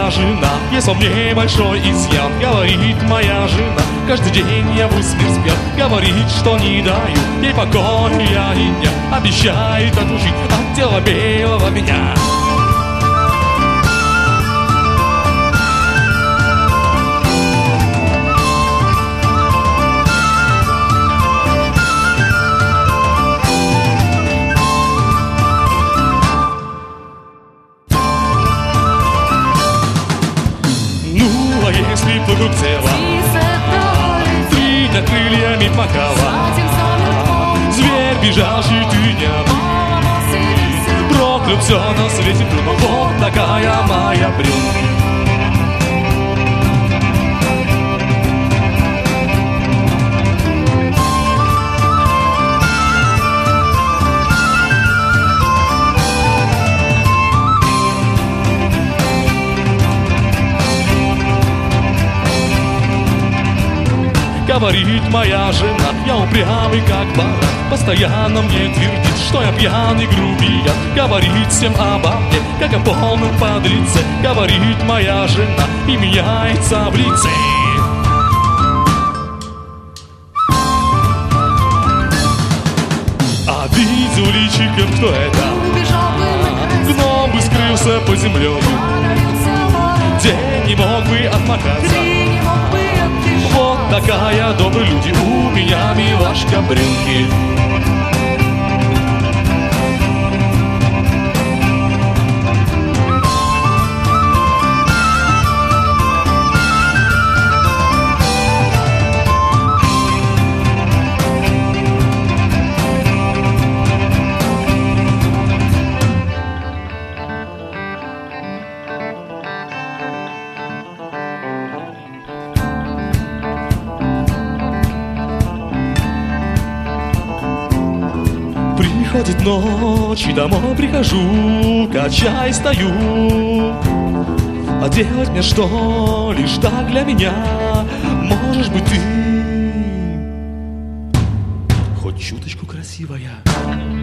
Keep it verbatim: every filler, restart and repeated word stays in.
моя жена, есть во мне большой изъян. Говорит моя жена, каждый день я в усмерть пьян. Говорит, что не даю ей покоя и дня. Обещает отучить от тела белого меня. Если б вокруг тела Тридя крыльями махала, зверь бежавший ты дня проклял все на свете, плюнул. Вот такая моя брюнь. Говорит моя жена, я упрямый как баран, постоянно мне твердит, что я пьяный грубиян. Говорит всем обо мне, как о полном подлеце. Говорит моя жена и меняется в лице. А видел личиком, кто это? Гном бы скрылся под землей, день не мог бы отмахаться. Вот такая добрые люди у меня, милашка Брюнхельд. Приходит ночь, и домой прихожу, качай стою. А делать мне что, лишь так для меня можешь быть ты. Хоть чуточку красивая.